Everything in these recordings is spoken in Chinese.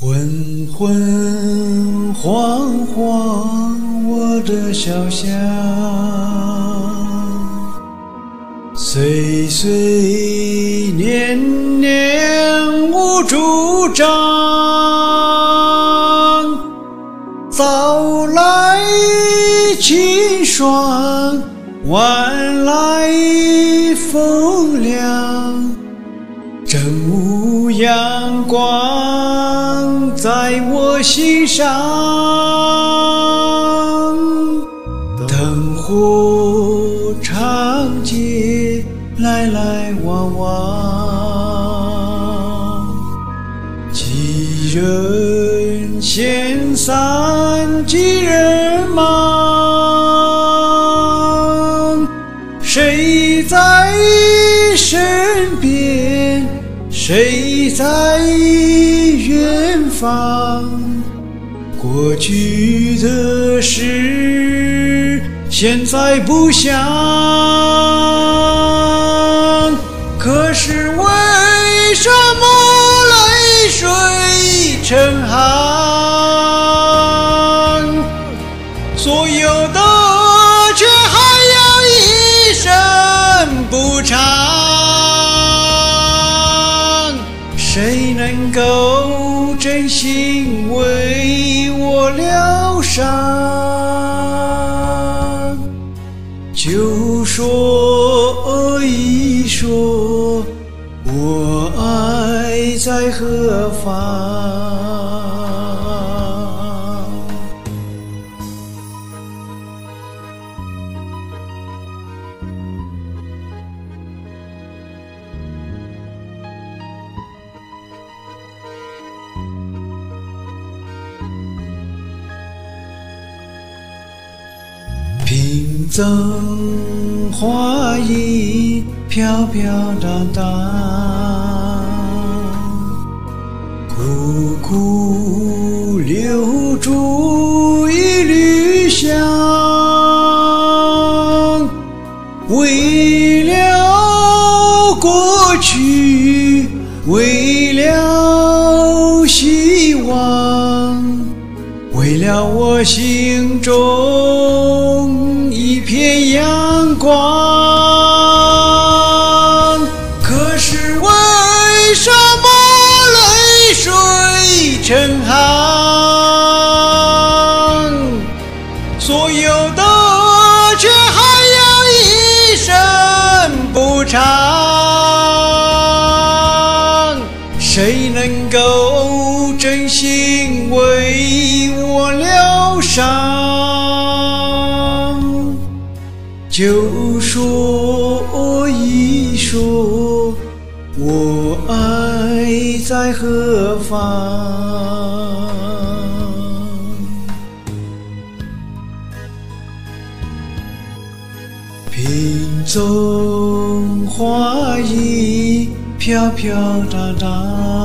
昏昏黄黄我的小巷，岁岁年年无主张，早来清霜，晚来风凉，正午阳光在我心上，灯火长街来来往往，几人闲散几人忙，谁在身边谁在远方，过去的事现在不想，可是为什么泪水成行，所有的却还要一生补偿，谁能够真心为我疗伤，就说一说我爱在何方。萍赠花影飘飘荡荡，苦苦留住一缕香，为了过去，为了希望，为了我心中一片阳光，可是为什么泪水成行，所有的却还要一生补偿，谁能够真心为我疗伤，就说一说我爱在何方。萍赠花影飘飘荡荡，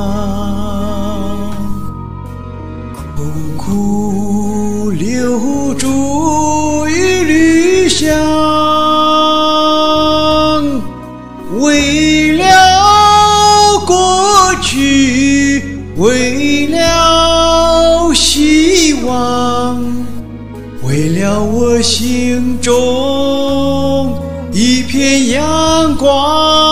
苦苦留住一缕香，为了过去，为了希望，为了我心中一片阳光。